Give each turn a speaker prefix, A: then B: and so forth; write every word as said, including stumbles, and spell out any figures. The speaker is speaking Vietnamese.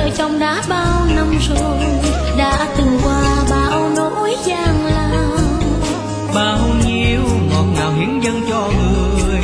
A: vợ chồng đã bao năm rồi, đã từng qua bao nỗi gian lao,
B: bao nhiêu ngọt ngào hiến dâng cho người